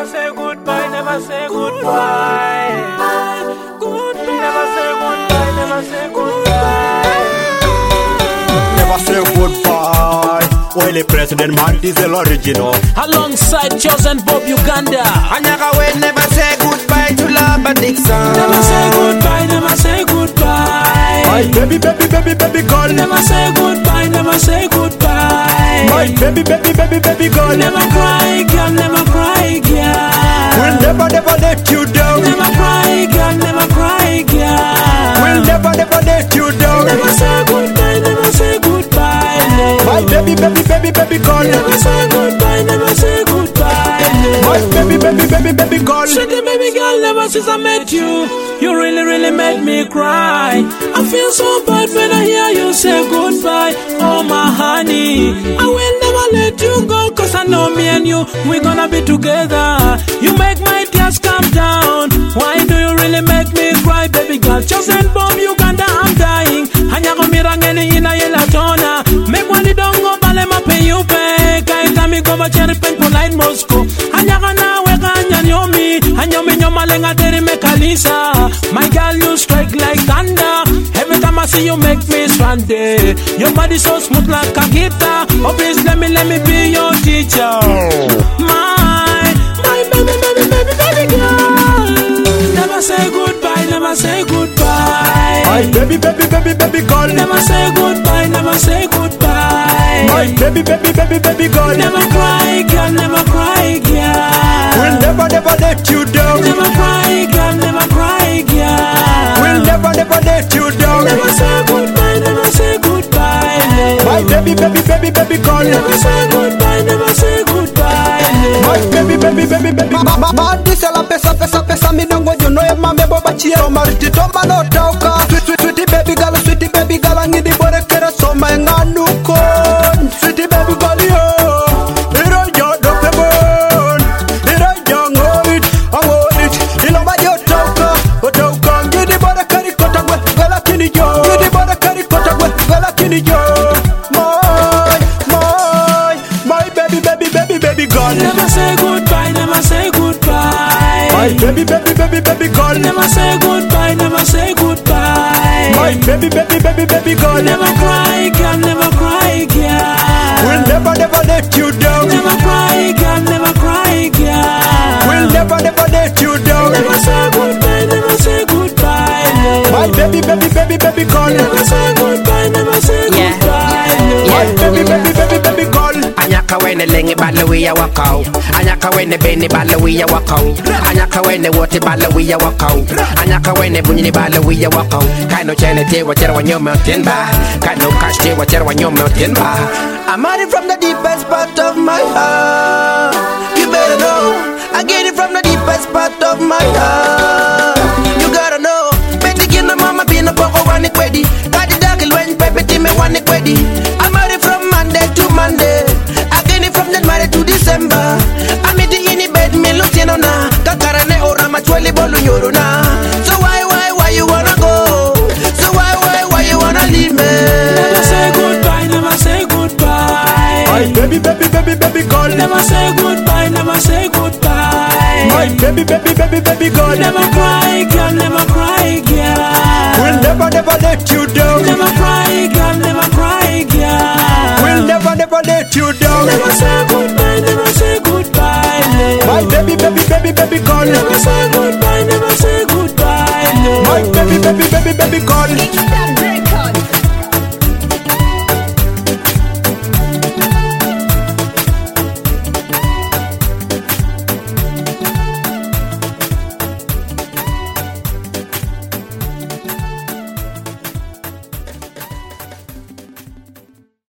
Never say goodbye, never say goodbye. Never say goodbye, never say goodbye. Never say goodbye. Well, the president man is the original. Alongside Chosen Bob Uganda. Anyaka we never say goodbye to Lamba Dixon. Never say goodbye, never say goodbye. My baby, baby, baby, baby girl. Never say goodbye, never say goodbye. My baby, baby, baby, baby girl. Never cry, girl, never cry, girl. We'll never, never let you down. Never cry, girl, never cry, girl. We'll never, never let you down. Never say goodbye, never say goodbye. No. My baby, baby, baby, baby girl. Never say goodbye, never say goodbye. No. My baby, baby, baby, baby girl. Sweetie baby girl, never since I met you, you really, really made me cry. I feel so bad when I hear you say goodbye. Oh my honey, I will never let you go, cause I know me and you, we're gonna be together. You make my tears come down. Why do you really make me cry, baby girl? Chosen Bob Uganda, I'm dying. Hanyako mirangeni ina yela tona. Make one don't go bale ma pay you pay. Kaita mi go ba cherry pen polite Moscow. Hanyaka na weka hanyanyomi. Hanyomi nyomalenga teri mekalisa. My girl, you strike like thunder. Every time I see you make me stranded. Your body so smooth like a guitar. Oh please let me be your teacher. My baby, baby, baby, baby girl. Never say goodbye, never say goodbye. My baby, baby, baby, baby girl. Never say goodbye, never say goodbye. My baby, baby, baby, baby girl. Never cry, girl, never cry, girl. We'll never, never let you down. Never cry, girl, never cry, girl. We'll never, never let you down. Never say goodbye, never say goodbye. No. My baby, baby, baby, baby girl. Never say goodbye, never say goodbye. No. My baby, baby, baby, baby. Badisa la pesa midongo jono e mame boba chiero mariti toma no tauka. Sweetie baby girl angidi bore kera soma nganuko. Sweetie baby girl yo. Iro yo dope bon. Iro yo ngorit. Ilomba yo tauka ngidi bore kari kota gwe gala kini yo. Ngidi bore kari kota gwe gala kini yo. My baby girl. Never say goodbye, never say goodbye. My baby, baby, baby, baby girl. Never say goodbye, never say goodbye. My baby, baby, baby, baby girl. Never cry, girl, never cry, girl. We'll never, never let you down. Never cry, girl, never cry, girl. We'll never, never let you down. Never say goodbye, never say goodbye. No. My baby, baby, baby, baby girl. Never say goodbye, never say goodbye. No. My baby, baby, baby, baby girl. Anyaka wene lengi balawi ya wakau. Anyaka wene beni balawi ya wakau. Anyaka wene wote balawi ya wakau. Anyaka wene bunyini balawi ya wakau. Kaino chene te wachera wanyome otenba. Kaino cash te wachera wanyome otenba. I'm at it from the deepest part of my heart. You better know. I get it from the deepest part of my heart. You gotta know. Betty kina mama bina boko wani kwedi. Kadi dagil wen pepe time wani kwedi. I'm at it from Monday to Monday. I get it from January to December. I'm in the ini bed me lutino na. Kakarane ora machweli bolu nyoro na. So why you wanna go? So why you wanna leave me? Never say goodbye, never say goodbye. My baby, baby, baby, baby girl. Never say goodbye, never say goodbye. My baby, baby, baby, baby girl. Never cry, girl, never cry, girl. We'll never, never let you down. Never cry, girl, never cry, girl. We'll never, never let you down. Never say goodbye, never say goodbye. No. My baby, baby, baby, baby girl. Never say goodbye, never say goodbye. No. My baby, baby, baby,